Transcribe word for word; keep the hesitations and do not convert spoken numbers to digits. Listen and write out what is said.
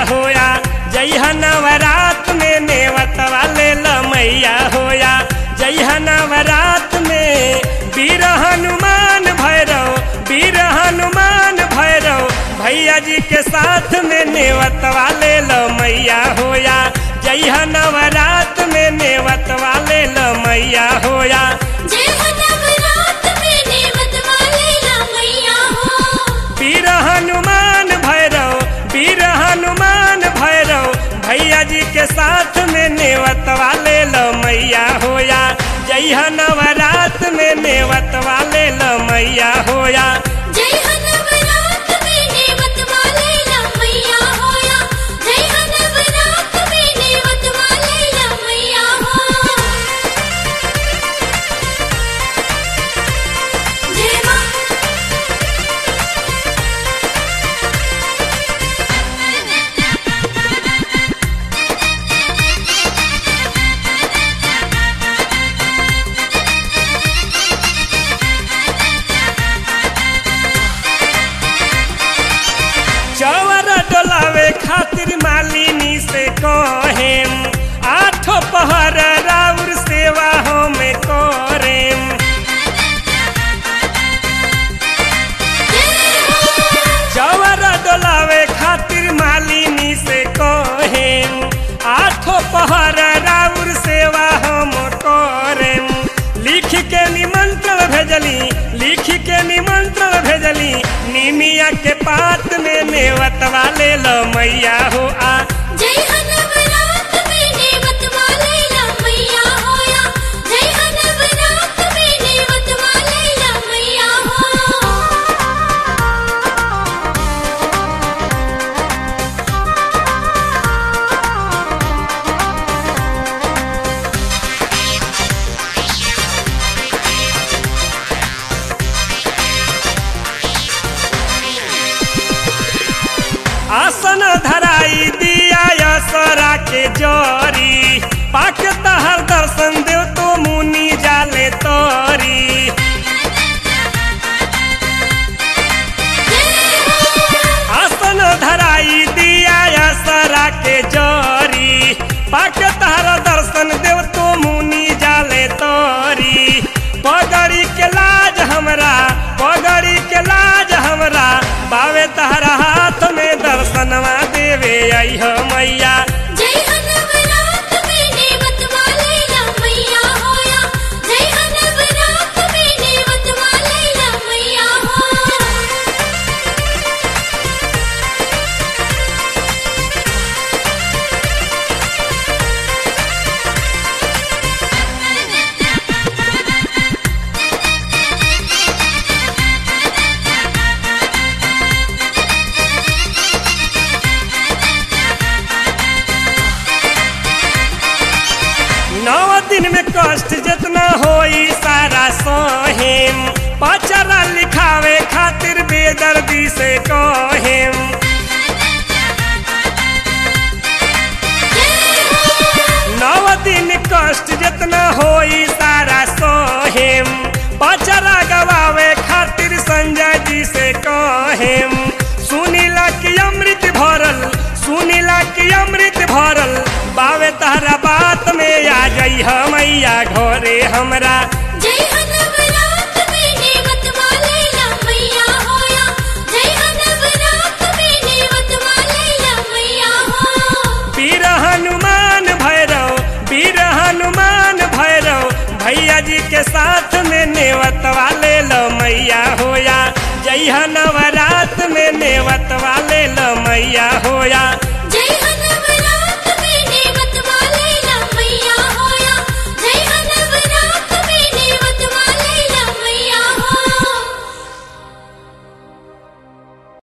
होया जइहा नवरात में नेवत वाले मैया होया जइहा नवरात में वीर हनुमान भैरव वीर हनुमान भैरव भैया जी के साथ में नेवत वाले मैया होया जइहा नवरात में नेवत वाले मैया होया वीर हनुमान भैरव वीर हनुमान भैरव भैया जी के साथ में नेवत वाले मैया होया जइहा नवरात में नेवत वाले मैया होया खातिर मालिनी से कहेम आठो पहर राउर सेवा हमें करेम जवर डोलावे खातिर मालिनी से कहेम आठो पहर राउर सेवा हम करेम लिख के निमंत्रण भेजली लिख के निमंत्रण भेजली निमिया के पात में नेवत वाले मैया हो आ आसन धराई दिया यसरा के जरी पाक तहर दर्शन देव तो मुनि जाले तोरी आसन धराई दिया यसरा के जरी पाक तहर दर्शन देव तो मुनि जाले तोरी पगड़ी के लाज हमरा पगड़ी के लाज हमरा बावे तहरा हाथ में दर्शनवा देवे आई हो मैया दिन में कष्ट जितना होई सारा सोहेम पचरा लिखावे खातिर बेदर्दी से कहेम नौ दिन कष्ट जितना होई सारा सोहेम पचरा गवावे खातिर संजय जी से कहेम सुनीला की अमृत भरल सुनीला की अमृत भरल बावे तहरा बात में आ जई मैया घरे हमरा वीर हनुमान भैरव वीर हनुमान भैरव भैया जी के साथ में नेवत वाले मैया होया जइहा नवरात में नेवत वाले मैया